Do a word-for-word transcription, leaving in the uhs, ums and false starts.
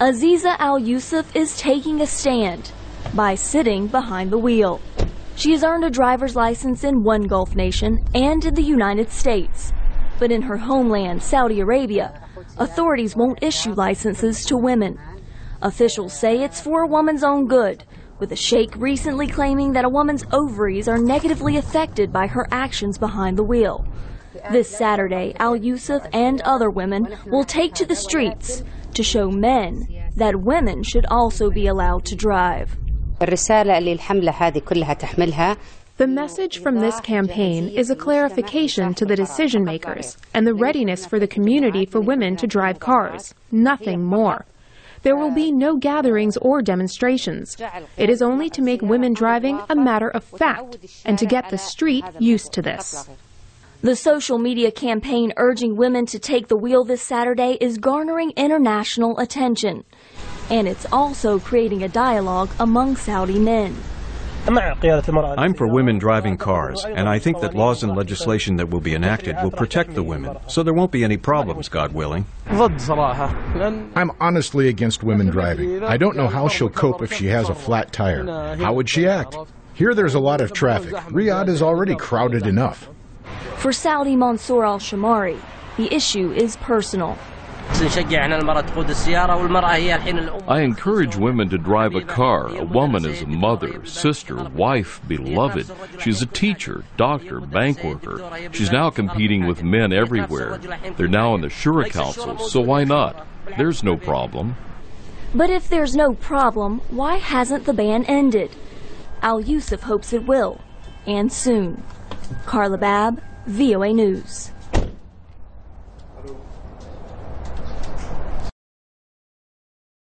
Aziza Al-Yusuf is taking a stand by sitting behind the wheel. She has earned a driver's license in one Gulf nation and in the United States. But in her homeland, Saudi Arabia, authorities won't issue licenses to women. Officials say it's for a woman's own good, with the sheikh recently claiming that a woman's ovaries are negatively affected by her actions behind the wheel. This Saturday, Al-Yusuf and other women will take to the streets to show men that women should also be allowed to drive. The message from this campaign is a clarification to the decision makers and the readiness for the community for women to drive cars, nothing more. There will be no gatherings or demonstrations. It is only to make women driving a matter of fact and to get the street used to this. The social media campaign urging women to take the wheel this Saturday is garnering international attention. And it's also creating a dialogue among Saudi men. I'm for women driving cars, and I think that laws and legislation that will be enacted will protect the women, so there won't be any problems, God willing. I'm honestly against women driving. I don't know how she'll cope if she has a flat tire. How would she act? Here there's a lot of traffic. Riyadh is already crowded enough. For Saudi Mansour al-Shamari, the issue is personal. I encourage women to drive a car. A woman is a mother, sister, wife, beloved. She's a teacher, doctor, bank worker. She's now competing with men everywhere. They're now in the Shura Council, so why not? There's no problem. But if there's no problem, why hasn't the ban ended? Al-Yusuf hopes it will, and soon. Carla Babb, V O A News.